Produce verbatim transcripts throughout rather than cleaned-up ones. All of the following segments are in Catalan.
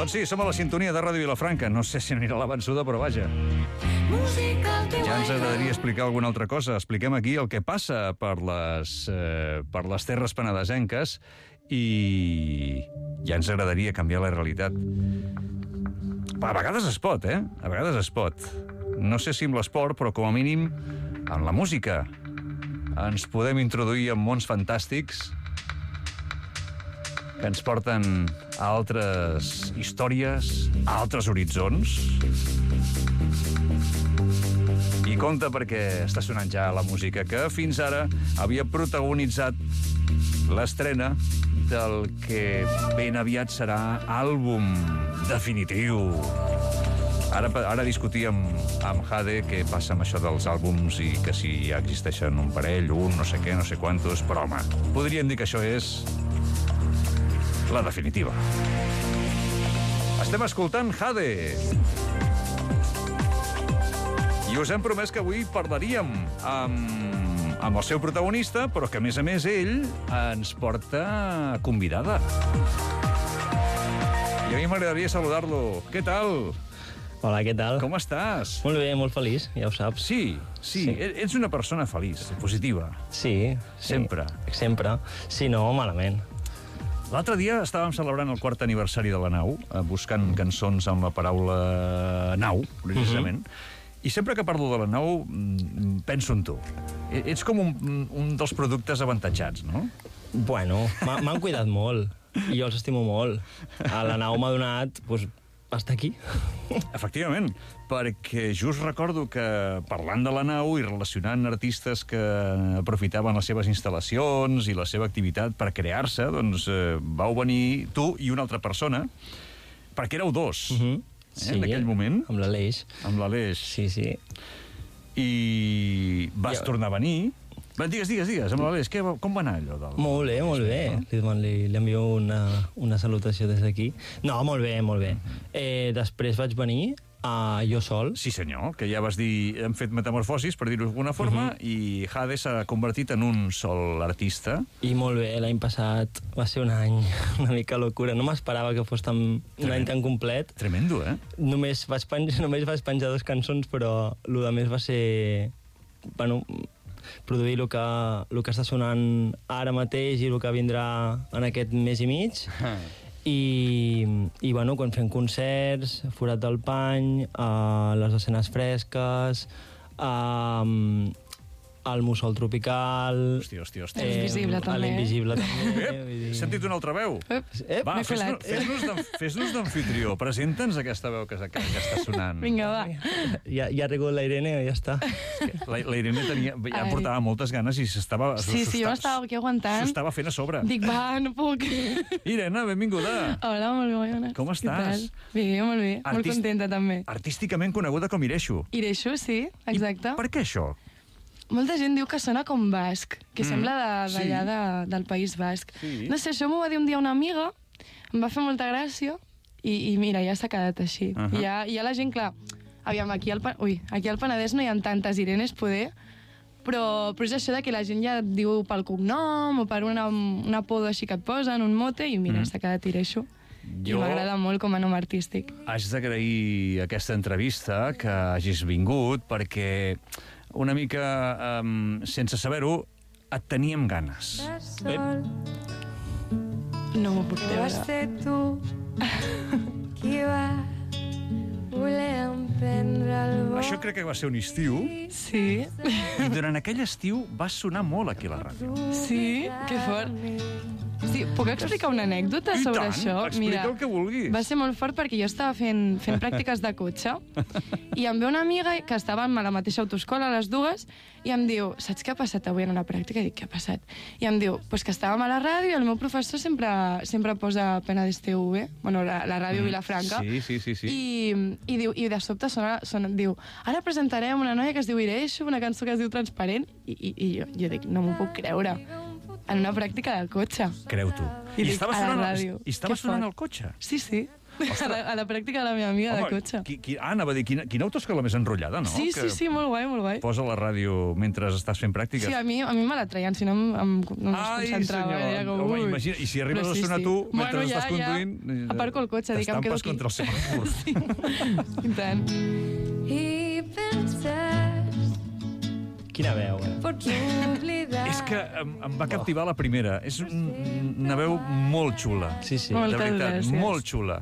Doncs sí, som a la sintonia de Ràdio Vilafranca. No sé si anirà la vençuda, però vaja. Ja ens agradaria explicar alguna altra cosa. Expliquem aquí el que passa per les, eh, per les terres penedesenques i ja ens agradaria canviar la realitat. A vegades es pot, eh? A vegades es pot. No sé si amb l'esport, però com a mínim amb la música. Ens podem introduir en mons fantàstics que ens porten a altres històries, a altres horitzons. I compte perquè està sonant ja la música que fins ara havia protagonitzat l'estrena del que ben aviat serà àlbum definitiu. Ara, ara discutíem amb Jade què passa amb això dels àlbums i que si ja existeixen un parell, un, no sé què, no sé quantos, però home, podríem dir que això és la definitiva. Estem escoltant Jade. I us hem promès que avui parlaríem amb, amb el seu protagonista, però que, a més a més, ell ens porta convidada. I a mi m'agradaria saludar-lo. Què tal? Hola, què tal? Com estàs? Molt bé, molt feliç, ja ho saps. Sí, sí, sí. Ets una persona feliç, positiva. Sí. Sempre. Sí, sempre. Sí, no, malament. L'altre dia estàvem celebrant el quart aniversari de la nau, buscant cançons amb la paraula nau, precisament, uh-huh. I sempre que parlo de la nau penso en tu. Ets com un, un dels productes avantatjats, no? Bueno, m'han cuidat molt, i jo els estimo molt. A la nau m'ha donat, doncs, estar aquí. Efectivament, perquè just recordo que parlant de la nau i relacionant artistes que aprofitaven les seves instal·lacions i la seva activitat per crear-se, doncs eh, vau venir tu i una altra persona, perquè éreu dos, uh-huh. eh, sí, en aquell moment. Amb l'Aleix. Amb l'Aleix. Sí, sí. I vas jo... tornar a venir... Digues, digues, digues, amb l'Aleix, com va anar allò? Del... Molt bé, molt bé. Li, li, li envio una, una salutació des d'aquí. No, molt bé, molt bé. Eh, després vaig venir a Jo Sol. Sí, senyor, que ja vas dir... Hem fet metamorfosis, per dir-ho d'alguna forma, uh-huh. I Jade s'ha convertit en un sol artista. I molt bé, l'any passat va ser un any una mica locura. No m'esperava que fos tan, un any tan complet. Tremendo, eh? Només vaig, penjar, només vaig penjar dos cançons, però el que més va ser... Bueno, produir el que, el que està sonant ara mateix i el que vindrà en aquest mes i mig. I, i bueno, quan fem concerts, Forat del Pany, uh, les escenes fresques, uh, el Mussol Tropical... Hòstia, hòstia, hòstia. Eh, L'Invisible, també. L'Invisible, també. Ep, he sentit una altra veu. Ep, Ep, va, fes-nos fes fes d'anfitrió. Presenta'ns aquesta veu que, que, que està sonant. Vinga, va. Ja, ja ha arribat la Irene, ja està. La, la Irene tenia, ja Ai. portava moltes ganes i s'estava... Sí, sí, jo m'estava aquí aguantant. S'ho estava fent a sobre. Dic, va, no puc. Irene, benvinguda. Hola, molt bé, bona. Com estàs? Bé, molt bé, Artist... molt contenta també. Artísticament coneguda com Ireixo. Ireixo, sí, exacte. I per què això? Molta gent diu que sona com basc, que mm. sembla d'allà de, sí. de, del País Basc. Sí. No sé, això m'ho va dir un dia una amiga, em va fer molta gràcia, i, i mira, ja s'ha quedat així. Uh -huh. I ja, ja la gent, clar, aviam, aquí al, ui, aquí al Penedès no hi ha tantes Irenes, poder, però, però és això de que la gent ja et diu pel cognom o per una, una apodo així que et posen, un mote, i mira, mm. s'ha quedat Ireixo. Jo... I m'agrada molt com a nom artístic. Haig d'agrair aquesta entrevista, que hagis vingut, perquè una mica, um, sense saber-ho, et teníem ganes. Eh? No m'ho puc creure. Vas ser tu qui va voler emprendre el vol. Això crec que va ser un estiu. Sí. I durant aquell estiu va sonar molt aquí a la ràdio. Sí? Que fort. Sí, puc explicar una anècdota I sobre tant, això? explica Mira, el que vulguis. Va ser molt fort perquè jo estava fent, fent pràctiques de cotxe i em ve una amiga que estàvem a la mateixa autoescola, les dues, i em diu, saps què ha passat avui en una pràctica? I dic, què ha passat? I em diu, pues que estàvem a la ràdio i el meu professor sempre, sempre posa Penedès T V, bueno, la, la ràdio mm, Vilafranca. Sí, sí, sí. sí. I, i, diu, i de sobte sona, sona, diu, ara presentarem una noia que es diu Ireixo, una cançó que es diu Transparent, i, i, i jo, jo dic, no m'ho puc creure. En una pràctica de cotxe. Creu tu. I, I dic, estava a la sonant, ràdio. i estava Que sonant fort. el cotxe? Sí, sí. A la, a la pràctica de la meva amiga Home, de cotxe. Qui, qui, ah, anava a dir, quina, quina autoescola més enrotllada, no? Sí, que sí, sí, molt guai, molt guai. Posa la ràdio mentre estàs fent pràctiques. Sí, a mi, a mi me la traien, si no em, em, no es Ai, concentrava. senyor. Era com, Home, ui. imagina, i si arribes Però a sí, sonar sí. tu mentre Bueno, ja, estàs conduint... Ja, aparco el cotxe, dic, em quedo aquí. T'estampes contra el semàfor. Sí, i tant. I penses, Quina veu, eh? pots oblidar. És que em, em va captivar la primera. És un, una veu molt xula. Sí, sí. Moltes de veritat, gràcies. molt xula.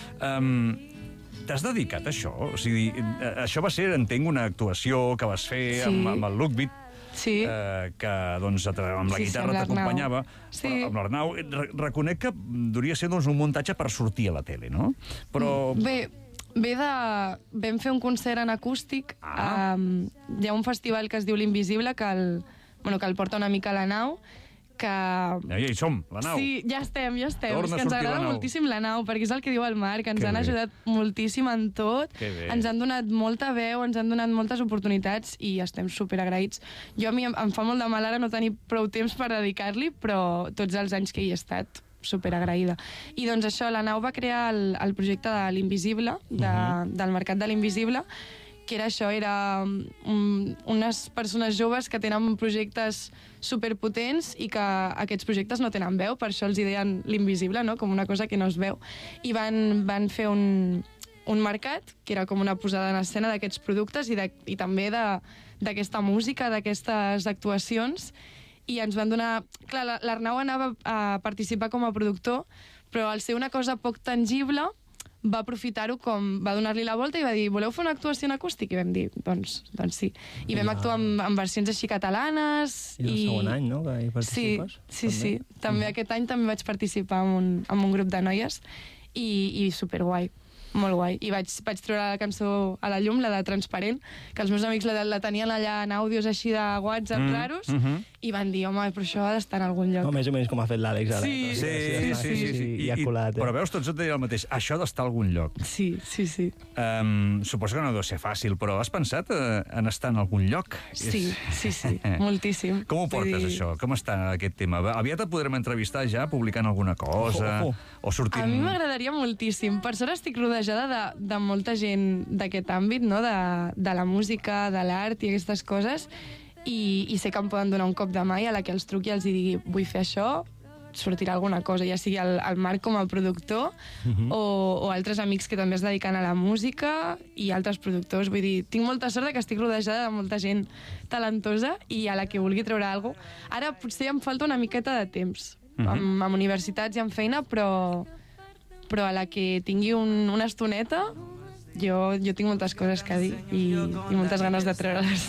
Um, T'has dedicat a això? O sigui, eh, això va ser, entenc, una actuació que vas fer Sí. amb, amb el Lookbeat, Sí. eh, que doncs, amb la Sí, sí, guitarra amb l'Arnau. t'acompanyava. Sí. Però amb l'Arnau, re reconec que duria ser doncs, un muntatge per sortir a la tele, no? Però... Bé, ve de... Vam fer un concert en acústic. Ah. Um, hi ha un festival que es diu L'Invisible, que el, bueno, que el porta una mica a la nau, que... Ja, ja hi som, la nau. Sí, ja estem, ja estem. Torna és a que ens sortir la agrada nau. moltíssim la nau, perquè és el que diu el Marc, ens Que han bé. ajudat moltíssim en tot, Que bé. ens han donat molta veu, ens han donat moltes oportunitats i estem superagraïts. Jo a mi em, em fa molt de mal ara no tenir prou temps per dedicar-li, però tots els anys que hi he estat, superagraïda. I doncs això, la nau va crear el, el projecte de l'Invisible, de, uh -huh. del Mercat de l'Invisible, que era això, era um, unes persones joves que tenen projectes superpotents i que aquests projectes no tenen veu, per això els hi deien l'invisible, no? Com una cosa que no es veu. I van, van fer un, un mercat, que era com una posada en escena d'aquests productes i, de, i també d'aquesta música, d'aquestes actuacions, i ens van donar... Clar, l'Arnau anava a participar com a productor, però al ser una cosa poc tangible va aprofitar-ho com... Va donar-li la volta i va dir, voleu fer una actuació en acústic? I vam dir, doncs, doncs sí. I vam Ja. actuar en, en versions així catalanes. I el i... segon any, no?, que hi Sí, participes. sí, sí. També aquest any també vaig participar en un, en un grup de noies i, i superguai. Molt guai. I vaig, vaig treure la cançó a la llum, la de Transparent, que els meus amics la, la tenien allà en àudios així de WhatsApp Mm, raros, mhm. i van dir, home, però això ha d'estar en algun lloc. No, més o menys com ha fet l'Àlex ara. Sí, Sí, sí, sí. sí, sí. I, ha colat, eh? Però veus, tots et deien el mateix. Això ha d'estar a algun lloc. Sí, sí, sí. Um, suposo que no deu ser fàcil, però has pensat eh, en estar en algun lloc? Sí, És- sí, sí, moltíssim. Com ho portes, Vull dir, això? Com està aquest tema? Aviat et podrem entrevistar ja, publicant alguna cosa? Ojo, ojo. O sortint... A mi m'agradaria moltíssim. Per sort estic rodejada de, de molta gent d'aquest àmbit, no? de, de la música, de l'art i aquestes coses, i, i sé que em poden donar un cop de mà i a la que els truqui i els hi digui vull fer això, sortirà alguna cosa, ja sigui el, el Marc com a productor Mhm. o, o altres amics que també es dediquen a la música i altres productors. Vull dir, tinc molta sort de que estic rodejada de molta gent talentosa i a la que vulgui treure alguna cosa. Ara potser em falta una miqueta de temps, Mhm. amb, amb universitats i amb feina, però, però a la que tingui un, una estoneta jo, jo tinc moltes coses que dir i, i moltes ganes de treure-les.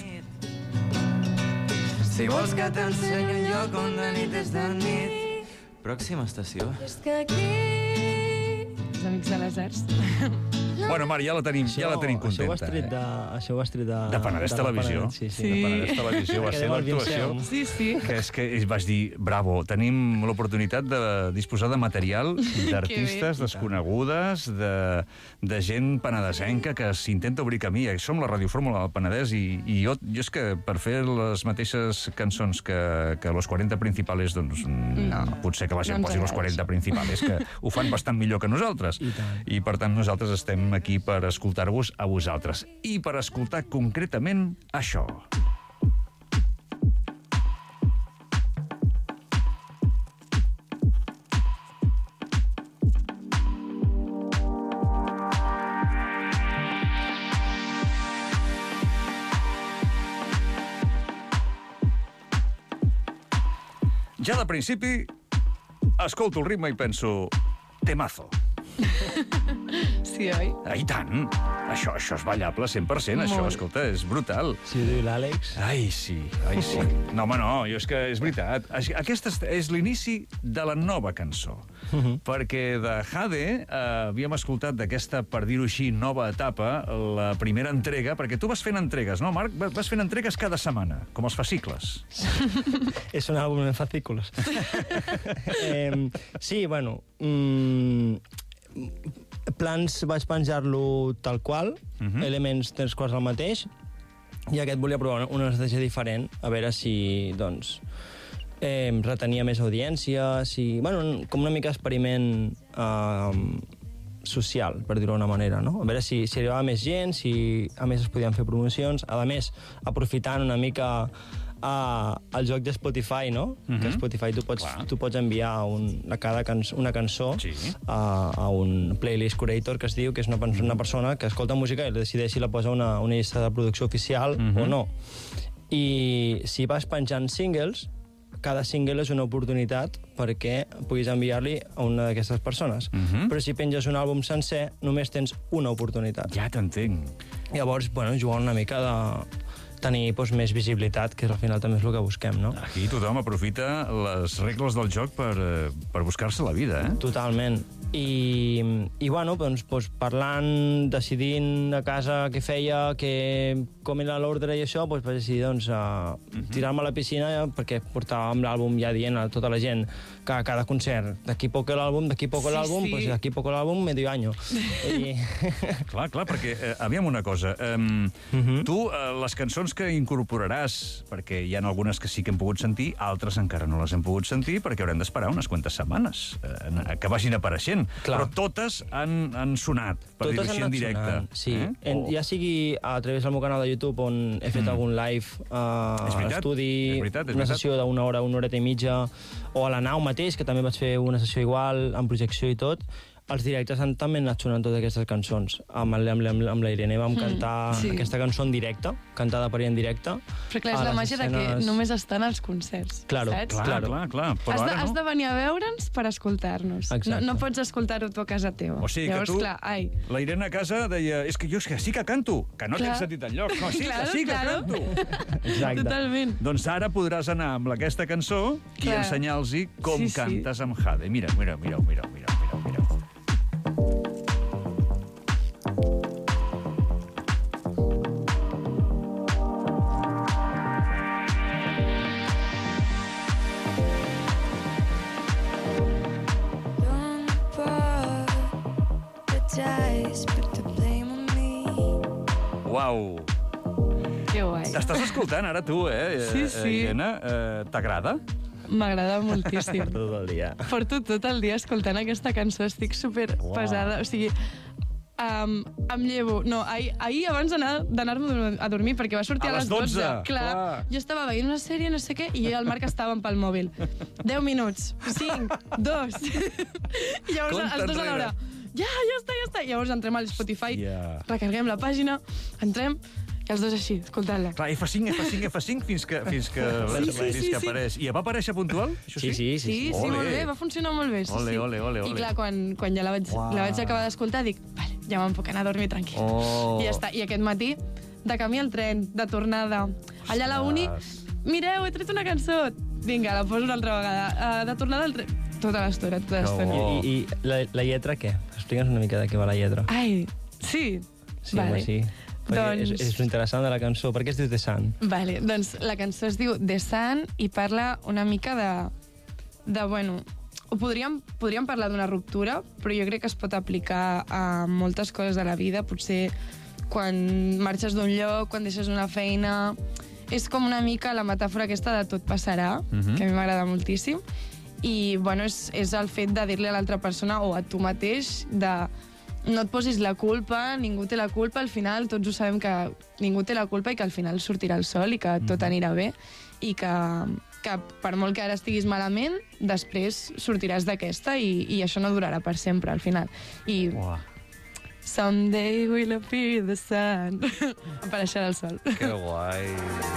Si vols que t'ensenyi un lloc on de nit és de nit. Pròxima estació. És que aquí Els amics de les arts. Bueno, Mari, ja la tenim, ja la tenim Això ho has contenta. tret de... Eh? Això ho has tret de... De Penedès la Televisió. Penedès, Sí, sí. Sí. De Penedès Televisió va Que ser deu el l'actuació. Vincent. Sí, sí. Que és que vas dir, bravo, tenim l'oportunitat de disposar de material d'artistes desconegudes, de, de gent penedesenca que s'intenta obrir camí. Som la Radiofórmula del Penedès i, i jo, jo és que per fer les mateixes cançons que, que Los quaranta Principales, doncs No. potser que la gent No ens posi Los agrada quaranta Principales, que ho fan bastant millor que nosaltres. I tant. I per tant nosaltres estem aquí per escoltar-vos a vosaltres. I per escoltar concretament això. Ja de principi, escolto el ritme i penso... Temazo. Sí, oi? Ah, I tant! Això, això és ballable cent per cent, això, Molt. escolta, és brutal. Si ho diu l'Àlex... Ai, sí, ai, sí. No, home, no, jo és que és veritat. Aix- Aquest és- és l'inici de la nova cançó. Perquè de Jade eh, havíem escoltat d'aquesta, per dir-ho així, nova etapa, la primera entrega, perquè tu vas fent entregues, no, Marc? Va- Vas fent entregues cada setmana, com els fascicles. És un àlbum en fascículos. eh, sí, bueno... Mm, plans vaig penjar-lo tal qual, Mhm. elements dels quals el mateix, i aquest volia provar una, una estratègia diferent, a veure si, doncs, eh, retenia més audiència, si... Bueno, com una mica experiment eh, social, per dir-ho d'una manera, no? A veure si, si arribava més gent, si a més es podien fer promocions, a més, aprofitant una mica uh, el joc de Spotify, no? Mhm. Que a Spotify tu pots, Clar. tu pots enviar un, a cada canç una cançó Sí. a, a un playlist curator que es diu, que és una, pers- una persona que escolta música i decideix si la posa a una, una llista de producció oficial Mhm. o no. I si vas penjant singles, cada single és una oportunitat perquè puguis enviar-li a una d'aquestes persones. Mhm. Però si penges un àlbum sencer, només tens una oportunitat. Ja t'entenc. Llavors, bueno, jugar una mica de tenir doncs, més visibilitat, que al final també és el que busquem, no? Aquí tothom aprofita les regles del joc per, eh, per buscar-se la vida, eh? Totalment. I, i bueno, doncs, doncs parlant, decidint a casa què feia, que, com era l'ordre i això, doncs vaig decidir doncs, a tirar-me a la piscina perquè portàvem l'àlbum ja dient a tota la gent que a cada concert, d'aquí poc l'àlbum, d'aquí poc Sí, l'àlbum, sí. doncs d'aquí poc l'àlbum, medio año. I... Clar, clar, perquè, eh, aviam una cosa, um, Mhm. tu eh, les cançons que incorporaràs, perquè hi ha algunes que sí que hem pogut sentir, altres encara no les hem pogut sentir, perquè haurem d'esperar unes quantes setmanes eh, que vagin apareixent. Clar. Però totes han, han sonat, per dir-ho Totes així, han en anat directe. sonant, sí. Eh? En, O- ja sigui a través del meu canal de YouTube, on he fet mm. algun live uh, És a veritat, l'estudi, és veritat, és una veritat. sessió d'una hora, una horeta i mitja, o a la nau mateix, que també vaig fer una sessió igual, amb projecció i tot. Els directes han també anat sonant totes aquestes cançons. Amb, el, amb, amb, amb la Irene vam cantar sí. aquesta cançó en directe, cantada per ella en directe. Però clar, és A la les màgia de escenes- que només estan als concerts, Claro, saps? Clar, Claro. clar, clar. Però Has de, ara has no. de venir a veure'ns per escoltar-nos. No, Exacte. no pots escoltar-ho tu a casa teva. O sigui Llavors, que tu, clar, ai, la Irene a casa deia és que jo és que sí que canto, que no Clar. t'he sentit enlloc. No, sí, Claro, que sí que claro. canto. Exacte. totalment. Doncs ara podràs anar amb aquesta cançó i Clar. ensenyar-los com Sí, sí. cantes amb Jade. Mira, mira, mira, mira, mira, mira, mira. Don't apologize, put the blame on me. Uau! Que guai. Estàs escoltant ara tu, eh, Sí, eh, sí. Irene? Eh, T'agrada? M'agrada moltíssim. Tot el dia. Porto tot el dia escoltant aquesta cançó, estic super pesada, o sigui, um, em llevo... No, ahir, ahir abans d'anar- d'anar-me a dormir, perquè va sortir A a, les les dotze. dotze, Clar, clar. jo estava veient una sèrie, no sé què, i jo i el Marc estàvem pel mòbil. deu minuts, cinc, dos... I llavors Compte els dos a l'hora. enrere. Ja, ja està, ja està. I llavors entrem a l'Spotify, Ja. recarreguem la pàgina, entrem, i els dos així, escoltant-la. Clar, F cinc, F cinc, F cinc, fins que, fins que, Sí, sí, fins sí, que sí. apareix. I va aparèixer puntual? Això Sí, sí, sí. Sí, sí, Ole. molt bé, va funcionar molt bé. Sí, Ole, sí. ole, ole, ole. I clar, quan, quan ja la vaig, Uau. la vaig acabar d'escoltar, dic, vale, ja me'n puc anar a dormir tranquil. Oh. I ja està. I aquest matí, de camí al tren, de tornada, allà a la uni, mireu, he tret una cançó. Vinga, la poso una altra vegada. Uh, de tornada al tren, tota l'estona, tota l'estona. bo. I, i la, la lletra, què? Explica'ns una mica de què va la lletra. Ai, sí? Sí, vale. home, sí. Perquè Doncs- és, és interessant de la cançó. Per què es diu The Sun? Vale, doncs la cançó es diu The Sun i parla una mica de... de bueno, ho podríem, podríem parlar d'una ruptura, però jo crec que es pot aplicar a moltes coses de la vida. Potser quan marxes d'un lloc, quan deixes una feina... És com una mica la metàfora aquesta de tot passarà, Mhm. que a mi m'agrada moltíssim. I, bueno, és, és el fet de dir-li a l'altra persona o a tu mateix de no et posis la culpa, ningú té la culpa, al final tots ho sabem que ningú té la culpa i que al final sortirà el sol i que tot anirà bé i que, que per molt que ara estiguis malament, després sortiràs d'aquesta i, i això no durarà per sempre al final. I Uah, someday will appear the sun. Apareixerà el sol. que guai.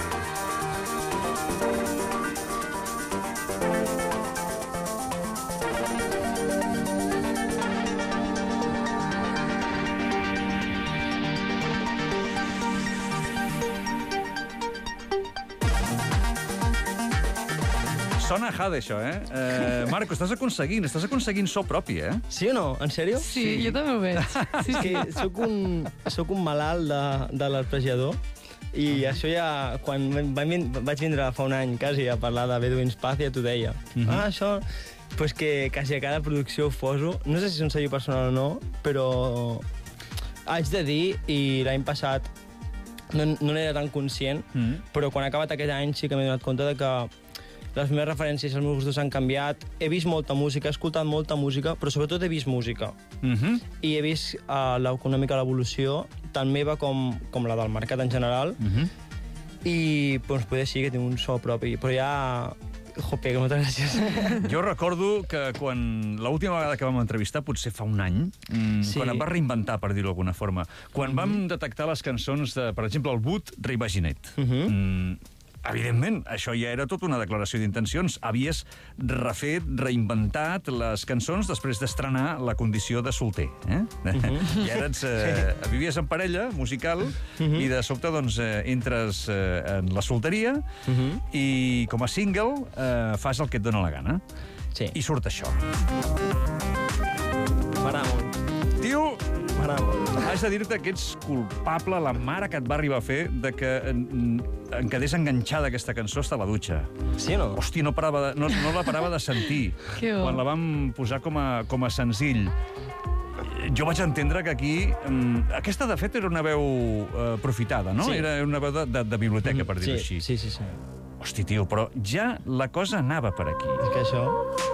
Sona a Jade, això, eh? eh Marco, estàs aconseguint, estàs aconseguint so propi, eh? Sí o no? En sèrio? Sí, sí, jo també ho veig. Sí, És sí. que sóc un, sóc un malalt de, de l'arpejador i això ja, quan vaig, vaig vindre fa un any quasi a parlar de Bedouin Spacia, t'ho deia. Mhm. Ah, això... Pues que quasi a cada producció ho poso. No sé si és un sello personal o no, però haig de dir, i l'any passat no, no n'era tan conscient, Mm. però quan ha acabat aquest any sí que m'he donat compte de que les meves referències, els meus gustos han canviat. He vist molta música, he escoltat molta música, però sobretot he vist música. Uh -huh. I he vist uh, l'econòmica, l'evolució, tant meva com, com la del mercat en general. Uh -huh. I doncs poder sí que tinc un so propi, però ja... Jope, que moltes gràcies. Jo recordo que quan l'última vegada que vam entrevistar, potser fa un any, mmm, Sí. quan et vas reinventar, per dir-ho d'alguna forma, quan vam detectar les cançons de, per exemple, el Boot Reivaginet, Mhm. mm, evidentment, això ja era tota una declaració d'intencions. Havies refet, reinventat les cançons després d'estrenar la condició de solter. Eh? Mhm. I ara ets, eh, vivies en parella musical Mhm. i de sobte doncs, eh, entres eh, en la solteria Mhm. i com a single eh, fas el que et dóna la gana. Sí. I surt això. M'agrada molt. Tio, M'agrada molt. haig de dir-te que ets culpable, la mare que et va arribar a fer, de que en, en quedés enganxada aquesta cançó hasta la dutxa. Sí o no? Hòstia, no, parava de, no, no la parava de sentir. Que bo. Quan la vam posar com a, com a senzill. Jo vaig entendre que aquí... mm, aquesta, de fet, era una veu eh, aprofitada, no? Sí. Era una veu de, de, de biblioteca, per dir-ho sí, així. Sí, sí, sí. Hosti, tio, però ja la cosa anava per aquí. És que això...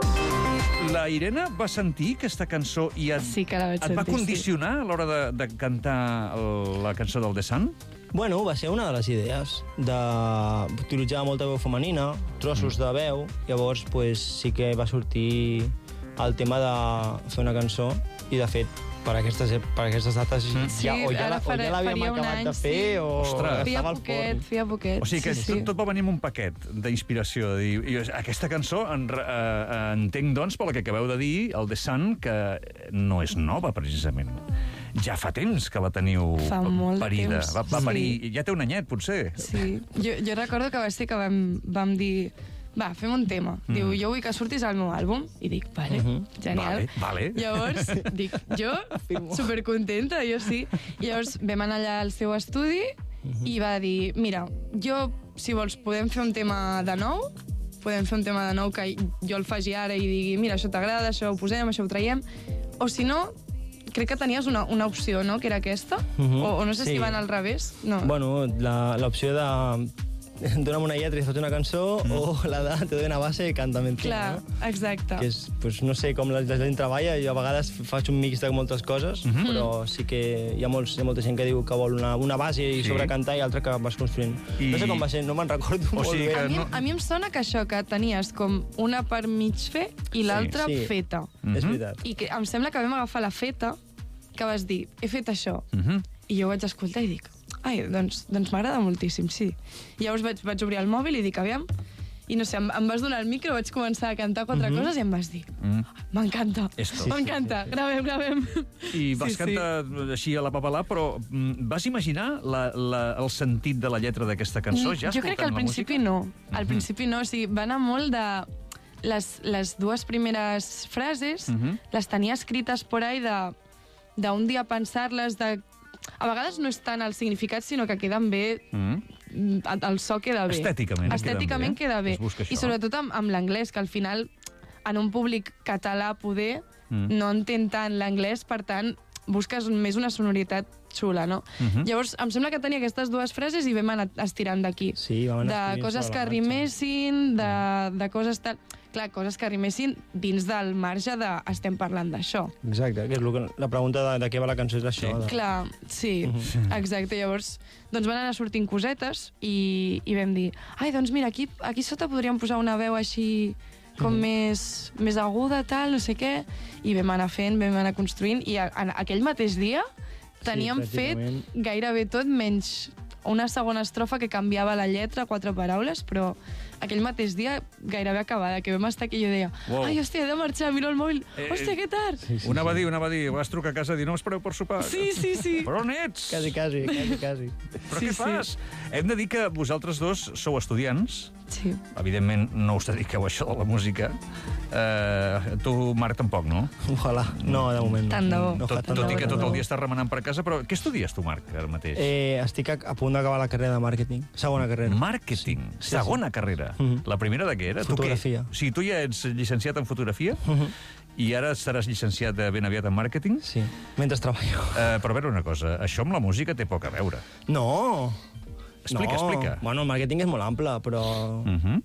La Irene va sentir aquesta cançó i et, Sí que la vaig et va sentir, sí. condicionar a l'hora de, de cantar el, la cançó del The Sun? Bueno, va ser una de les idees, d'utilitzar molta veu femenina, trossos de veu, llavors pues, sí que va sortir el tema de fer una cançó, i de fet, per aquestes, per aquestes dates Sí, ja, o ja, ara la- o farà- ja l'havíem faria un acabat any, de fer, sí. o Ostres. Feia estava al poquet, forn. feia poquet. O sigui que sí, tot, sí. tot va venir amb un paquet d'inspiració. De dir, i aquesta cançó, en, re- eh, entenc, doncs, pel que acabeu de dir, el The Sun, que no és nova, precisament. Ja fa temps que la teniu Fa molt de parida. temps, Va, va sí. parir, ja té un anyet, potser. Sí, jo, jo recordo que va ser que vam, vam dir va, fem un tema. Mm. Diu, jo vull que surtis al meu àlbum. I dic, vale, Mhm. genial. Vale, vale. Llavors, dic, jo, supercontenta, jo sí. Llavors vam anar allà al seu estudi i va dir, mira, jo, si vols, podem fer un tema de nou, podem fer un tema de nou que jo el faci ara i digui, mira, això t'agrada, això ho posem, això ho traiem, o si no, crec que tenies una, una opció, no?, que era aquesta, Mhm. o, o no sé Sí. si van al revés. No. Bueno, la- l'opció de dona'm una lletra i fot una cançó, mm. o la de te doy una base i cántame encima, Clar, no? exacte. Que és, pues, no sé com la, la gent treballa, jo a vegades faig un mix de moltes coses, mm -hmm. però sí que hi ha, molts, hi ha molta gent que diu que vol una, una base i Sí. sobre cantar i altra que vas construint. I- No sé com va ser, no me'n recordo O molt sigui bé. que A mi, no- a mi em sona que això, que tenies com una per mig fer i l'altra Sí. feta. Mhm. És veritat. I que em sembla que vam agafar la feta, que vas dir, he fet això. Mhm. I jo ho vaig escoltar i dic, ai, doncs, doncs m'agrada moltíssim, sí. I llavors vaig, vaig obrir el mòbil i dic, aviam, i no sé, em, em vas donar el micro, vaig començar a cantar quatre Mhm. coses i em vas dir, Mm. m'encanta, Esto. m'encanta, gravem, gravem. I vas Sí, sí. cantar així a la papalà, però mm, vas imaginar la, la, el sentit de la lletra d'aquesta cançó? Ja Mm, jo crec que al escoltant la principi música? no. Al Mhm. principi no, o sigui, va anar molt de... Les, les dues primeres frases Mhm. les tenia escrites por ahí de d'un dia pensar-les, de... A vegades no és tant el significat, sinó que queden bé, Mm. mm, el so queda bé. Estèticament Estèticament queden bé, eh? queda bé. Es busca això. I sobretot amb, amb l'anglès, que al final, en un públic català poder, Mm. no entén tant l'anglès, per tant, busques més una sonoritat xula, no? Mhm. Llavors, em sembla que tenia aquestes dues frases i vam anar estirant d'aquí. Sí, vam anar De escrivint coses sobre que la marxa. rimessin, de, de coses tal... Clar, coses que rimessin dins del marge de estem parlant d'això. Exacte, que és lo que, la pregunta de, de què va la cançó és això. Sí. De... Clar, sí, exacte. Llavors, doncs van anar sortint cosetes i, i vam dir, ai, doncs mira, aquí, aquí sota podríem posar una veu així com més, més aguda, tal, no sé què, i vam anar fent, vam anar construint, i a, en aquell mateix dia teníem fet pràcticament. gairebé tot, menys una segona estrofa que canviava la lletra, quatre paraules, però aquell mateix dia gairebé acabada, que vam estar aquí i jo deia, Wow. ai, hòstia, he de marxar, miro el mòbil, Eh, hòstia, que tard! Sí, sí, Una va sí. dir, una va dir, vas trucar a casa i dir, no espereu per sopar. Sí, sí, sí. Però on ets? Quasi, quasi, quasi, quasi. Però Sí, què sí. fas? Hem de dir que vosaltres dos sou estudiants. Sí. Evidentment, no us dediqueu a això de la música. Uh, tu, Marc, tampoc, no? Ojalà. No, de moment. Tant de bo. No, Tot, fa tant tot de i bo, que tant tot de el bo. dia estàs remenant per casa, però què estudies tu, Marc, ara mateix? Eh, estic a, a punt d'acabar la carrera de màrqueting. Segona carrera. Màrqueting, Sí, segona carrera. Mhm. La primera de què era? Fotografia. Tu què? O sigui, tu ja ets llicenciat en fotografia Mhm. i ara seràs llicenciat de ben aviat en màrqueting. Sí, mentre treballo. Uh, però a veure una cosa, això amb la música té poc a veure. No! Explica, no. explica. Bueno, el màrqueting és molt ample, però... Uh -huh.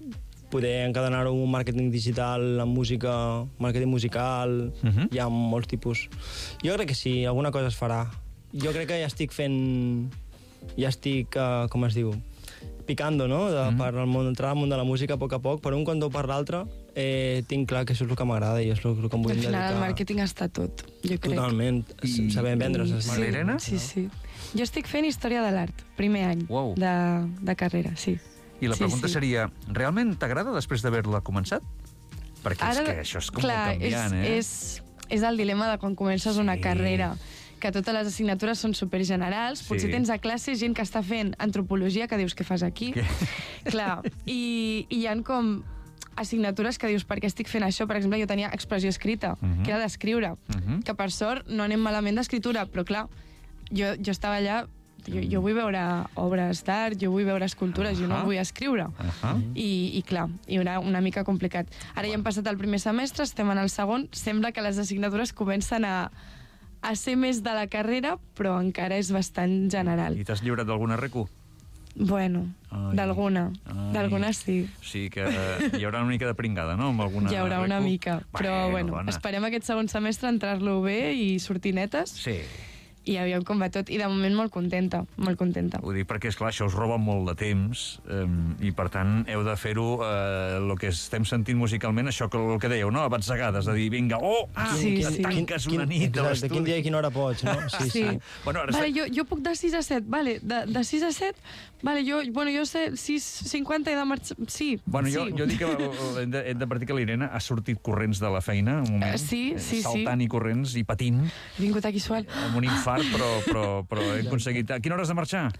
poder encadenar-ho amb màrqueting digital, amb música, màrqueting musical, Mhm. hi ha molts tipus. Jo crec que sí, alguna cosa es farà. Jo crec que ja estic fent... Ja estic, uh, com es diu, picando, no?, de, Mhm. per al món, entrar al món de la música a poc a poc, per un cantó o per l'altre, eh, tinc clar que això és el que m'agrada i és el, el que em vull Al dedicar. final el màrqueting està tot, jo crec. Totalment, I- saber vendre's. I- és Maria màrqueting. Irene? Sí, sí. Jo estic fent Història de l'Art, primer any Uau. de, de carrera, sí. I la Sí, pregunta sí. seria, realment t'agrada després d'haver-la començat? Perquè és que això és com clar, molt canviant, és, eh? És, és el dilema de quan comences una Sí. carrera, que totes les assignatures són supergenerals. Sí. Potser tens a classe gent que està fent antropologia, que dius, què fas aquí? Què? Clar, i, i hi ha com assignatures que dius, per què estic fent això? Per exemple, jo tenia expressió escrita, Mhm. que era d'escriure, Mhm. que per sort no anem malament d'escriptura, però clar, jo, jo estava allà, jo, jo vull veure obres d'art, jo vull veure escultures, jo no Ahà. vull escriure. Ahà. I, i clar, i era una mica complicat. Ara ja hem passat el primer semestre, estem en el segon, sembla que les assignatures comencen a, a ser més de la carrera, però encara és bastant general. I t'has lliurat d'alguna recu? Bueno, Ai. d'alguna, Ai. d'alguna sí. O sigui que eh, hi haurà una mica de pringada, no?, amb alguna Hi haurà una recu? mica, però bueno, dona. esperem aquest segon semestre entrar-lo bé i sortir netes, Sí, i aviam com va tot, i de moment molt contenta, molt contenta. ho dic perquè, esclar, això us roba molt de temps eh, i, per tant, heu de fer-ho eh, el que estem sentint musicalment, això que el que dèieu, no?, a batzegades, de dir, vinga, oh, ah, Sí, que sí. tanques una nit a Exacte, quin dia i l'estudi. quina hora pots, no? Sí, sí. Sí. Bueno, ara Vale, està... jo, jo puc de sis a set, vale, de, de sis a set, vale, jo, bueno, jo sé sis cinquanta he de marxar, sí, Bueno, jo, sí. jo dic que eh, hem de- hem d'advertir que l'Irene ha sortit corrents de la feina, un moment, Eh, sí, eh, sí, sí. saltant i corrents i patint, He vingut aquí sual. amb un infart, però, però, però he aconseguit... A quina hora has de marxar?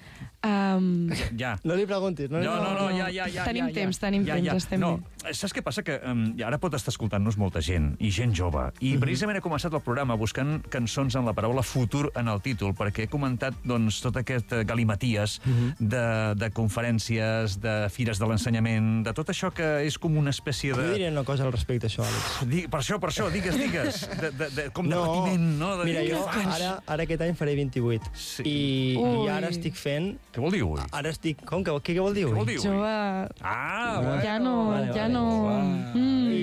Um, Ja. No li preguntis. No, li No, no, no, preguntis. ja, ja, ja. Tenim ja, temps, ja. tenim ja, temps, ja. estem no, bé. Saps què passa? Que um, ara pot estar escoltant-nos molta gent, i gent jove. I precisament he començat el programa buscant cançons amb la paraula futur en el títol, perquè he comentat doncs, tot aquest eh, galimaties de, de conferències, de fires de l'ensenyament, de tot això que és com una espècie Jo de... diria una cosa al respecte, això, Àlex. Di, per això, per això, digues, digues. De, de, de, com de No, patiment, no? De mira, dir, jo què faig? ara, ara aquest any faré vint-i-vuit. Sí. I, Ui. I ara estic fent... Què vol dir, ui? Ara estic... Com que, què, què vol dir? Què vol ui? dir, ui? jove... Ah, Ja no, vale, ja vale. no... Mm.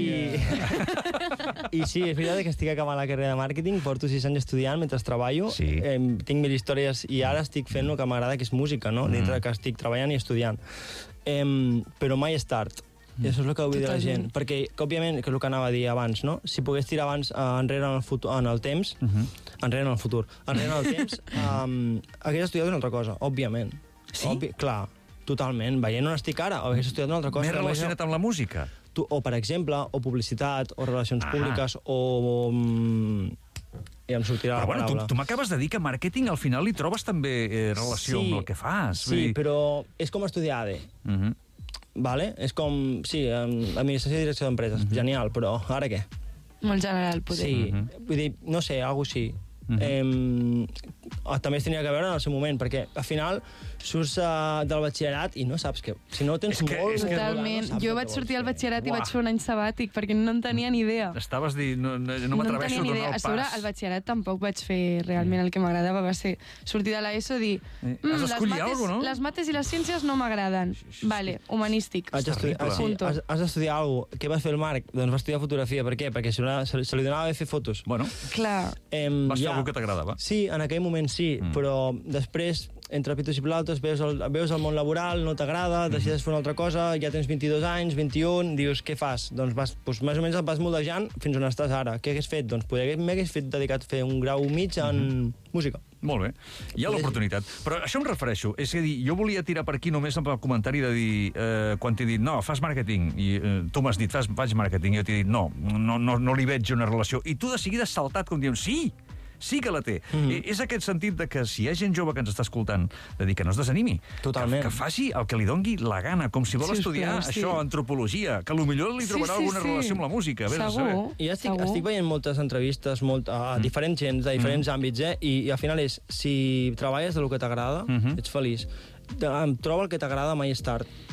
I, I sí, és veritat que estic acabant la carrera de màrqueting, porto sis anys estudiant mentre treballo, Sí. eh, tinc mil històries i ara estic fent el que m'agrada, que és música, no? Mm. Dintre que estic treballant i estudiant. Eh, però mai és tard. I això és el que vull dir a la gent. Totalment. Perquè, que, òbviament, que és el que anava a dir abans, no? Si pogués tirar abans eh, enrere en el, futur, en el temps, Uh -huh. enrere en el futur, enrere en el temps, um, hagués estudiat una altra cosa, òbviament. Sí? Obvi, clar, totalment. Veient on estic ara, hagués estudiat una altra cosa. Més que hagués- relacionat amb la música. tu, o per exemple, o publicitat, o relacions Ah. públiques, o... Mm, i em sortirà Però la bueno, tu, paraula. tu m'acabes de dir que màrqueting al final li trobes també eh, relació Sí. amb el que fas. Vull Sí, dir- però és com estudiar A D, Uh -huh. vale? És com, sí, em, administració i direcció d'empreses, Mhm. genial, però ara què? Molt general, poder. Sí, Mhm. vull dir, no sé, alguna cosa així. Mhm. eh, també es tenia que veure en el seu moment, perquè al final surts uh, del batxillerat i no saps què... Si no tens És que- molt... és que- Totalment. no saps Jo el vaig que sortir al vols fer. batxillerat i Buah. vaig fer un any sabàtic perquè no en tenia ni idea. Estaves dient, no, no, no No en m'atreveixo tenia a ni donar idea. el A sobre, pas. al batxillerat tampoc vaig fer realment el que m'agradava. Va ser sortir de l'ESO i dir... Eh, "Mm, has les d'escollir mates, alguna cosa, no?" les mates i les ciències no m'agraden. Vale, humanístic. Has d'estudiar, terrible. ah, sí, Punto. has, has d'estudiar alguna cosa. Què va fer el Marc? Doncs va estudiar fotografia. Per què? Perquè se, se, se li donava bé fer fotos. Bueno, Clar. Em, vas fer alguna que t'agradava. Sí, en aquell moment sí, Mm. mm. però després, entre pitos i platos, veus el, veus el món laboral, no t'agrada, decideixes fer una altra cosa, ja tens vint-i-dos anys, vint-i-un, dius, què fas? Doncs vas, doncs més o menys et vas moldejant fins on estàs ara. Què hagués fet? Doncs poder m'hagués fet dedicat a fer un grau mig en música. Molt bé. Hi ha l'oportunitat. Però a això em refereixo. És a dir, jo volia tirar per aquí només amb el comentari de dir, eh, quan t'he dit, no, fas màrqueting, i eh, tu m'has dit, fas, faig màrqueting, i jo t'he dit, no, no, no, no li veig una relació. I tu de seguida has saltat com dient, sí, sí que la té. Mm. I és aquest sentit de que si hi ha gent jove que ens està escoltant, de dir que no es desanimi. Totalment. Que, que faci el que li dongui la gana, com si vol Sisplau, estudiar sí. això, antropologia, que potser li Sí, trobarà sí, alguna sí. relació amb la música. Vés a saber. Segur. I ja estic, Segur. estic veient moltes entrevistes molt, a Mm. diferents gens, de diferents àmbits, eh? I, i al final és, si treballes del que t'agrada, Mhm. ets feliç. Em troba el que t'agrada, mai és tard.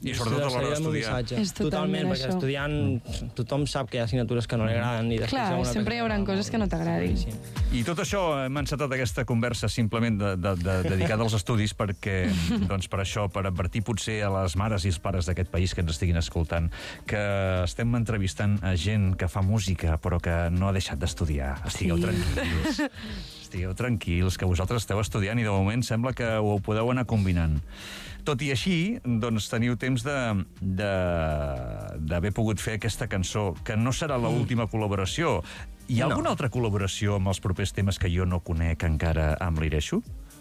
I sobretot a l'hora Seria el meu d'estudiar. missatge. És totalment Totalment, perquè això. estudiant tothom sap que hi ha assignatures que no li agraden. I després Clar, hi ha una sempre hi haurà coses que no t'agradin. Sí, sí. I tot això hem encetat aquesta conversa simplement de, de, de, dedicada als estudis perquè, doncs per això, per advertir potser a les mares i els pares d'aquest país que ens estiguin escoltant, que estem entrevistant a gent que fa música però que no ha deixat d'estudiar. Estigueu Sí. tranquils. Estigueu tranquils, que vosaltres esteu estudiant i de moment sembla que ho podeu anar combinant. Tot i així, doncs teniu temps de- de- d'haver pogut fer aquesta cançó, que no serà l'última col·laboració. Hi ha No. alguna altra col·laboració amb els propers temes que jo no conec encara amb l'Ireixo?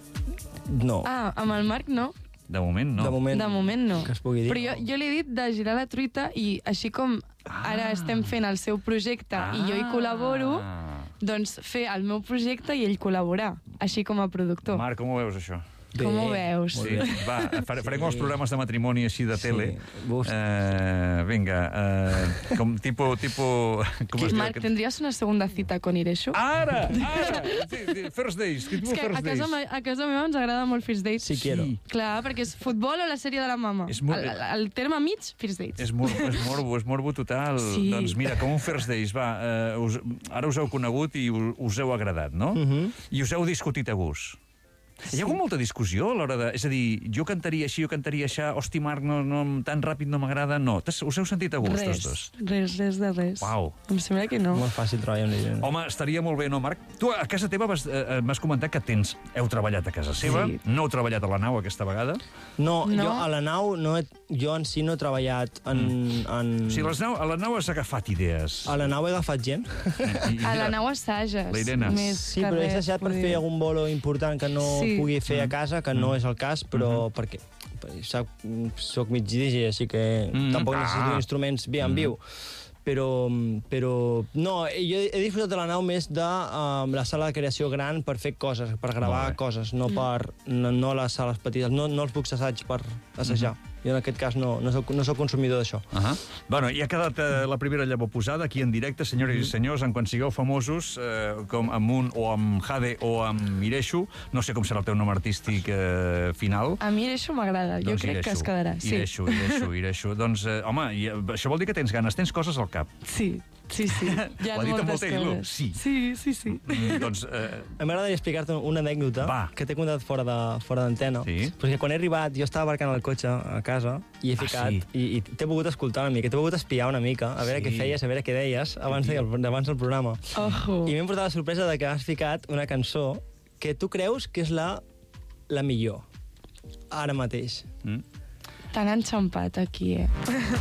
No, Ah, amb el Marc no. De moment, no. de moment, De moment no. que es pugui dir. Però jo, jo li he dit de girar la truita i així com ara estem fent el seu projecte i jo hi col·laboro, doncs fer el meu projecte i ell col·laborar, així com a productor. Marc, com ho veus, això? Com ho veus? Molt Sí. bé. Va, fare, farem els programes de matrimoni així de Sí. tele. Buf. Eh, vinga, eh, com tipo... tipo com es diu? Marc, ¿tendrías una segunda cita con Ireshu? Ara! Ara! Sí, sí, first days. Que És que first a casa, days. me- a casa meva ens agrada molt First Dates. Sí quiero. Clar, perquè és futbol o la sèrie de la mama. És molt- El, el, el terme mig, First Dates. És morbo, és morbo, és morbo total. Sí. Doncs mira, com un first days, va, eh, us, ara us heu conegut i us, us heu agradat, no? Mhm. I us heu discutit a gust. Hi ha hagut molta discussió a l'hora de... És a dir, jo cantaria així, jo cantaria això, hosti, Marc, no, no, tan ràpid no m'agrada, no. T'has- Us heu sentit a gust, tots Res, dos? res, res de res. Uau. Em sembla que no. Molt fàcil treballar amb l'Irene. Home, estaria molt bé, no, Marc? Tu a casa teva vas, eh, m'has comentat que tens, heu treballat a casa seva, Sí. no heu treballat a la nau aquesta vegada. No, No. jo a la nau, no he, jo en si no he treballat en... en... O sigui, a, les nau, a la nau has agafat idees. A la nau he agafat gent. I, i A la mira, nau assages. La Irene. Més Sí, que però he res, assajat per vull fer dir. algun bolo important que no Sí. pugui fer Mm. a casa, que no és el cas, però perquè soc, soc mig D J, així que Mm. tampoc necessito Ah. instruments bé en viu. Però, però no, jo he disfrutat de la nau més de um, la sala de creació gran per fer coses, per gravar Molt bé. coses, no, per, no, no les sales petites, no, no els bucs d'assaig per assajar. Jo en aquest cas no, no, soc, no soc consumidor d'això. Uh -huh. Bueno, ja ha quedat eh, la primera llavor posada aquí en directe, senyores i senyors, en quan sigueu famosos, eh, com amb un o amb Jade o amb Ireshu, no sé com serà el teu nom artístic eh, final. A mi Ireshu m'agrada, jo crec que es quedarà. Sí. Ireshu, Ireshu, Ireshu. Doncs, eh, home, i, eh, això vol dir que tens ganes, tens coses al cap. Sí, sí, sí. Hi ha Ho ha dit amb moltes molta il·lu. coses. Sí. Sí, sí, sí. Mm, doncs, eh, M'agradaria explicar-te una anècdota Va. que t'he contat fora de fora d'antena. Sí. Perquè quan he arribat, jo estava aparcant el cotxe a casa i he Ah, ficat... sí? I, i t'he pogut escoltar una mica, t'he pogut espiar una mica, a veure Sí. què feies, a veure què deies abans, de, abans del programa. Ojo. I m'he portat la sorpresa de que has ficat una cançó que tu creus que és la, la millor, ara mateix. mm. T'han enxampat aquí, eh?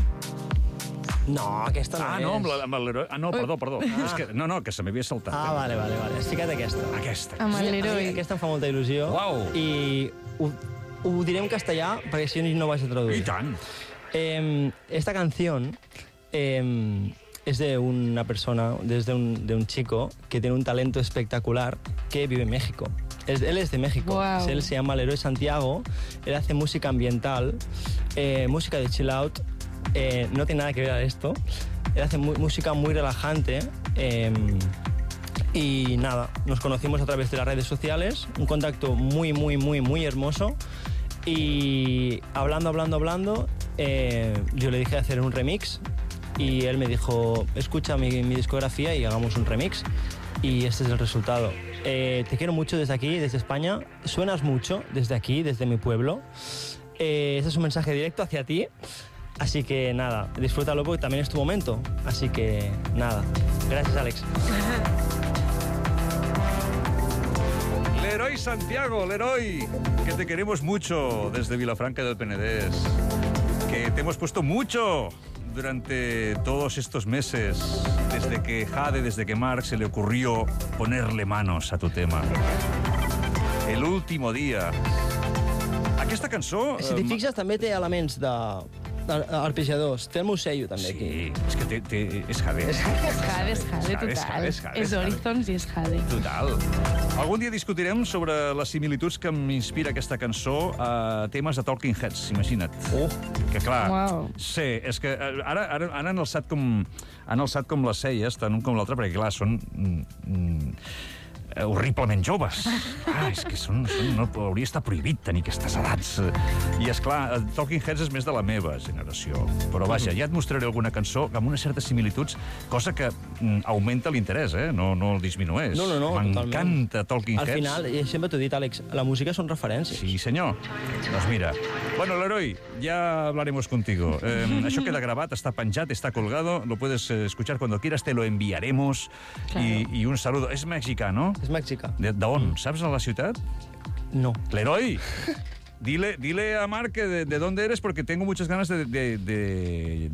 No, aquesta no Ah, és. no, amb la- amb l'heroi. Ah, no, perdó, perdó. Ah. És que, no, no, que se m'havia saltat. Ah, vale, vale, vale. Has ficat aquesta. Aquesta. Amb Sí, l'heroi. Aquesta em fa molta il·lusió. Uau. I ho, ho diré en castellà, perquè si no no ho vaig a traduir. I tant. Eh, esta canción eh, es de una persona, desde un, de un chico que tiene un talento espectacular que vive en México. Es- él es de México. Guau. Él se llama Leroy Santiago. Él hace música ambiental, eh, música de chill out. Eh, no tiene nada que ver a esto. Él hace mu- música muy relajante. eh, y nada, nos conocimos a través de las redes sociales. Un contacto muy, muy, muy, muy hermoso. Y hablando, hablando, hablando, eh, yo le dije hacer un remix y él me dijo, escucha mi, mi discografía y hagamos un remix. Y este es el resultado. Eh, te quiero mucho desde aquí, desde España. Suenas mucho desde aquí, desde mi pueblo. Eh, este es un mensaje directo hacia ti. Así que nada, disfrútalo porque también es tu momento. Así que nada, gracias Alex. Leroy Santiago, Leroy, que te queremos mucho desde Vilafranca del Penedés, que te hemos puesto mucho durante todos estos meses, desde que Jade, desde que Marc se le ocurrió ponerle manos a tu tema. El último día. Aquesta cançó... Si t'hi eh, fixes, també té elements de, de arpejadors. Té el meu sello, també, aquí. Sí, és que té, té, és Jade. És Jade, és Jade, És total. Jade, és Jade, és És Jade. Horizons i és Jade. Total. Algun dia discutirem sobre les similituds que m'inspira aquesta cançó a temes de Talking Heads, imagina't. Oh. Que clar, Uau. sí, és que eh, ara, ara, ara han alçat com han alçat com les celles, tant un com l'altre, perquè clar, són... Mm, mm, eh, horriblement joves. Ah, és que són, són, no hauria d'estar prohibit tenir aquestes edats. I, esclar, Talking Heads és més de la meva generació. Però, vaja, ja et mostraré alguna cançó amb unes certes similituds, cosa que mm, augmenta l'interès, eh? No, no el disminueix. No, no, no, m'encanta Talking Al Heads. final, i sempre t'ho he dit, Àlex, la música són referències. Sí, senyor. Doncs mira. Bueno, Leroy, ya hablaremos contigo. Eh, això queda gravat, està penjat, està colgado, lo puedes eh, escuchar cuando quieras, te lo enviaremos. Claro. Y, y un saludo. És mexicà, no? És mexicà. De, de on? Saps a la ciutat? No. Leroy, dile, dile a Marc que de, de dónde eres, porque tengo muchas ganas de, de, de,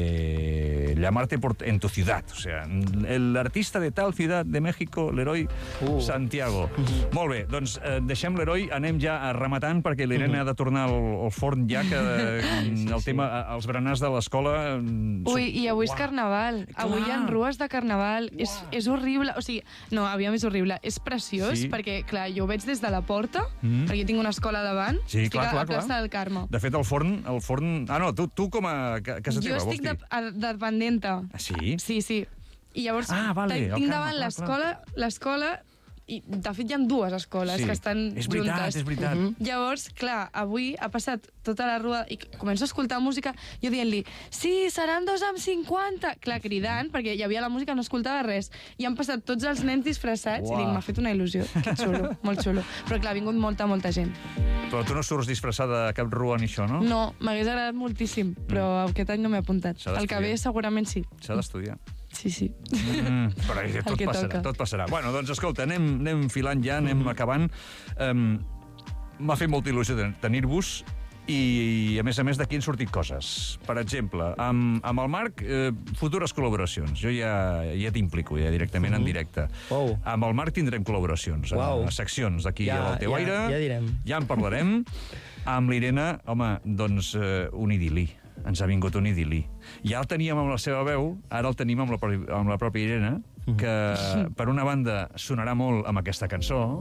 de llamarte por, en tu ciudad. O sea, el artista de tal ciudad de México, Leroy Uh. Santiago. Molt bé, doncs eh, deixem Leroy, anem ja a rematant, perquè l'Irene ha de tornar al, al forn ja, que eh, el tema, eh, els berenars de l'escola... eh, Ui, i avui és Uah. carnaval. Clar. Avui hi ha rues de carnaval. És, és horrible. O sigui, no, aviam, és horrible. És preciós, Sí. perquè, clar, jo ho veig des de la porta, Mm. perquè jo tinc una escola davant. Sí, estic clar, a, clar, a plaça clar. del Carme. De fet, el forn... El forn... Ah, no, tu, tu com a ca- casa Jo teva, vols estic dir? de, a- de dependenta. Ah, sí? Sí, sí. I llavors Ah, vale, tinc el tinc Carme, davant clar, l'escola, l'escola, i de fet hi ha dues escoles Sí. que estan És veritat, juntes. és veritat. Mhm. Llavors, clar, avui ha passat tota la rua i començo a escoltar música, jo dient-li, sí, seran dos amb cinquanta, clar, cridant, perquè hi havia la música, no escoltava res, i han passat tots els nens disfressats, Uah. i dic, m'ha fet una il·lusió, que xulo, molt xulo. Però clar, ha vingut molta, molta gent. Però tu no surts disfressada a cap rua ni això, no? No, m'hagués agradat moltíssim, però aquest any no m'he apuntat. S'ha El que ve d'estudiar. segurament sí. S'ha d'estudiar. Sí, sí. Mm, però eh, tot que passarà, toca. tot passarà. Bueno, doncs escolta, anem, anem filant ja, anem mm. acabant. Um, M'ha fet molta il·lusió ten- tenir-vos i, a més a més, d'aquí han sortit coses. Per exemple, amb, amb el Marc, eh, futures col·laboracions. Jo ja, ja t'implico, ja directament mm -hmm. en directe. Wow. Amb el Marc tindrem col·laboracions, Wow. a, a seccions d'aquí Ja- a l'Alteu ja- Aire. ja direm. Ja en parlarem. Amb l'Irene, home, doncs eh, un idil·li. Ens ha vingut un idil·li. Ja el teníem amb la seva veu, ara el tenim amb la, pro- amb la pròpia Irene, que, per una banda, sonarà molt amb aquesta cançó.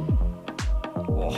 Oh,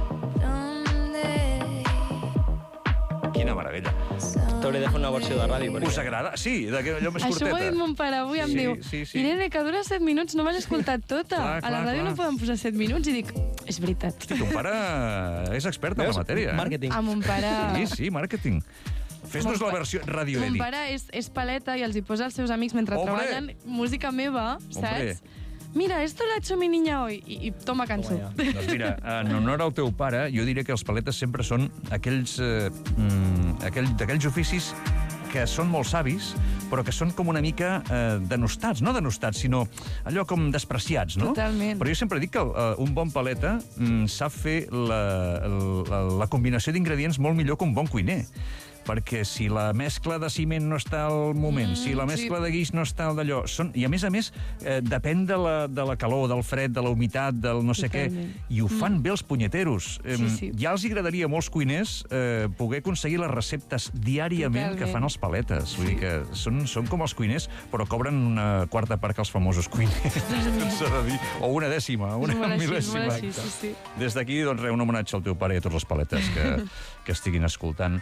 quina meravella. T'hauré de fer una versió de ràdio. Us agrada? Sí, de que allò més Això m'ho ha curteta. dit mon pare avui, em Sí, diu, sí, sí. Irene, que dura set minuts, no m'has escoltat tota. Clar, a clar, la ràdio clar. no poden posar set minuts. I dic, és veritat. Hosti, ton pare és expert en la matèria. Eh? Màrqueting. A mon pare... Sí, sí, màrqueting. Fes-nos Mon la pa- versió radio Mon edit. pare és, és paleta i els hi posa als seus amics mentre Hombre! treballen música meva, Hombre! saps? Mira, esto lo ha hecho mi niña hoy. I, i toma cançó. Toma ja. Doncs mira, en honor al teu pare, jo diria que els paletes sempre són aquells, eh, mm, aquell, d'aquells oficis que són molt savis, però que són com una mica eh, denostats. No denostats, sinó allò com despreciats, no? Totalment. Però jo sempre dic que eh, un bon paleta mm, sap fer la, la, la combinació d'ingredients molt millor que un bon cuiner. Perquè si la mescla de ciment no està al moment, mm, si la mescla sí. de guix no està al d'allò... Són... I a més a més, eh, depèn de la, de la calor, del fred, de la humitat, del no sé Totalment. què, i ho fan mm. bé els punyeteros. Eh, Sí, sí. Ja els agradaria a molts cuiners eh, poder aconseguir les receptes diàriament Totalment. que fan els paletes. Vull dir que són, són com els cuiners, però cobren una quarta part que els famosos cuiners. S'ha de dir. O una dècima, una És molt així, és mil·lèsima. molt així, sí, sí. Des d'aquí, doncs, res, un homenatge al teu pare i a tots els paletes que, que estiguin escoltant.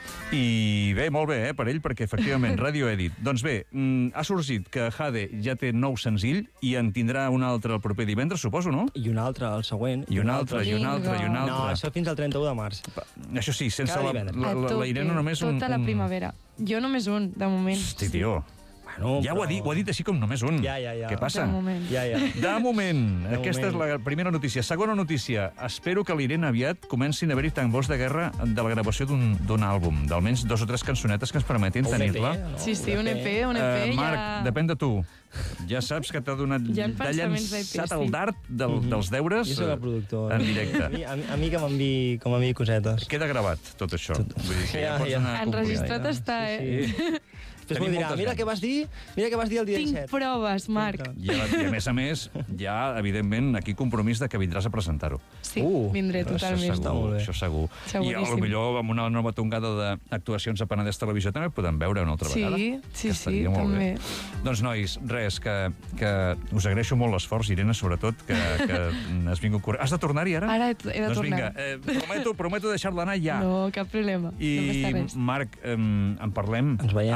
I bé, molt bé, eh, per ell, perquè efectivament, Radio Edit. Doncs bé, mm, ha sorgit que Jade ja té nou senzill i en tindrà un altre el proper divendres, suposo, no? I un altre, el següent. I un altre, i un altre, i un altre. No, això fins al trenta-u de març. Això sí, sense Cada la, divendres. la, A la, la tope, Irene només un... Tota la un... primavera. Jo només un, de moment. Hosti, tio. Bueno, Ja ho ha, dit, ho ha dit així com només un. Ja, ja, ja. Què passa? De moment. Ja, ja. De moment. De Aquesta moment. és la primera notícia. Segona notícia. Espero que l'Irene aviat comencin a haver-hi tambors de guerra de la gravació d'un d'un àlbum, d'almenys dos o tres cançonetes que ens permetin Un E P, tenir-la. no? Sí, sí, un E P, un E P, Eh, Marc, ja... depèn de tu. Ja saps que t'ha donat... Hi ha t'ha pensaments d'E P, llançat el sí. dart del, dels deures Jo soc eh, el productor. en directe. A mi, a mi, a mi que m'enviï com a mi cosetes. Queda gravat, tot això. Vull dir que ja, Ja, pots ja. anar component. Enregistrat està, eh? Sí, sí. Després Tenim m'ho dirà, moltes mira ganes. què vas dir, mira què vas dir el dia Tinc disset. proves, Marc. I a, I a més a més, hi ha, evidentment, aquí compromís de que vindràs a presentar-ho. Sí, Uh, vindré Això totalment. Està molt segur, bé. això segur. I Seguríssim. potser amb una nova tongada d'actuacions a Penedès Televisió també podem veure una altra Sí, vegada. sí, Que sí, estaria molt també. bé. Doncs, nois, res, que, que us agraeixo molt l'esforç, Irene, sobretot, que, que has vingut corrent. Has de tornar-hi ara? Ara he, he de doncs tornar. vinga, eh, prometo, prometo deixar-la anar ja. No, cap problema. no I, passa res. Marc, eh, en parlem Ens veiem. ara quan acabi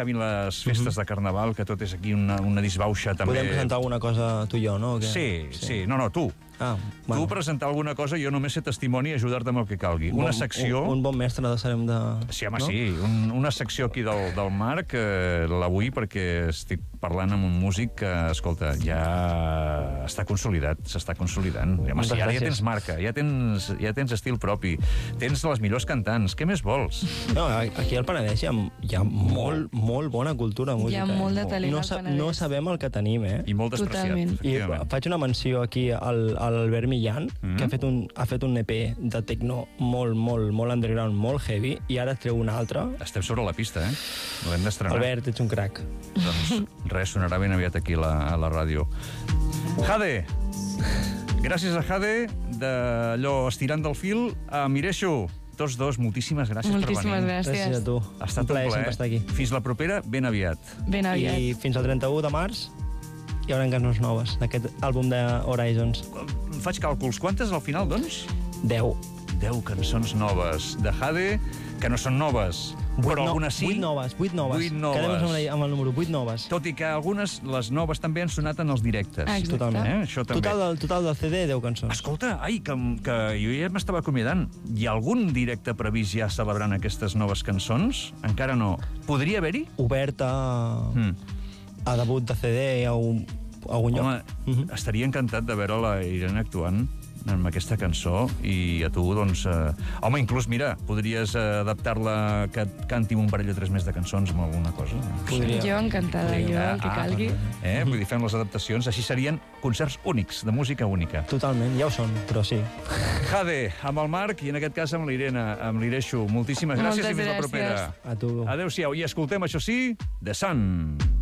acabin les festes de Carnaval, que tot és aquí una, una disbauxa també. Podem presentar alguna cosa tu i jo, no? O què? Sí, sí, no, no, tu. Ah, Tu presentar alguna cosa, jo només ser testimoni i ajudar-te amb el que calgui. Una secció... Un, un bon mestre de serem de... Sí, home, no? sí. Un, una secció aquí del, del Marc, eh, la vull perquè estic parlant amb un músic que, escolta, ja està consolidat, s'està consolidant. I, home, Moltes sí, ara ja gràcies. tens marca, ja tens, ja tens estil propi, tens les millors cantants, què més vols? No, aquí al Penedès hi ha, hi ha molt, molt bona cultura Hi música. ha molt de eh? talent no, al sa- Penedès. no sabem el que tenim, eh? I molt despreciat, Totalment. I efectivament. faig una menció aquí al, a l'Albert Millán, Mm. que ha fet, un, ha fet un E P de techno molt, molt, molt underground, molt heavy, i ara treu un altre. Estem sobre la pista, eh? L'hem d'estrenar. Albert, ets un crac. Doncs res, sonarà ben aviat aquí a la, a la ràdio. Jade! Gràcies a Jade, d'allò estirant del fil, a Miresho. Tots dos, moltíssimes gràcies Moltíssimes per venir. gràcies. Gràcies a tu. Ha estat un plaer un sempre estar aquí. Fins la propera, ben aviat. Ben aviat. I fins al trenta-u de març hi haurà cançons noves d'aquest àlbum de Horizons. Faig càlculs. Quantes al final, doncs? deu. deu cançons noves de Jade, que no són noves, però no, algunes sí. vuit noves, vuit noves. Vuit noves. Quedem amb, amb el número, vuit noves. Tot i que algunes, les noves, també han sonat en els directes. Ah, exacte. Totalment. Eh? Això també. Total, del, total del C D, deu cançons. Escolta, ai, que, que jo ja m'estava acomiadant. Hi ha algun directe previst ja celebrant aquestes noves cançons? Encara no. Podria haver-hi? Obert a, Mm. a debut de C D a, un, a algun lloc. Home, Mhm. estaria encantat de veure la Irene actuant amb aquesta cançó i a tu, doncs... Eh... Home, inclús, mira, podries eh, adaptar-la que et canti un parell o tres més de cançons amb alguna cosa. Podria. Jo encantada, jo el que calgui. Eh? Vull dir, fem les adaptacions, així serien concerts únics, de música única. Totalment, ja ho són, però sí. Jade, amb el Marc i en aquest cas amb l'Irene, amb l'Ireixo. Moltíssimes gràcies Moltes i fins la gràcies. propera. A tu. Adéu-siau. I escoltem, això sí, The Sun.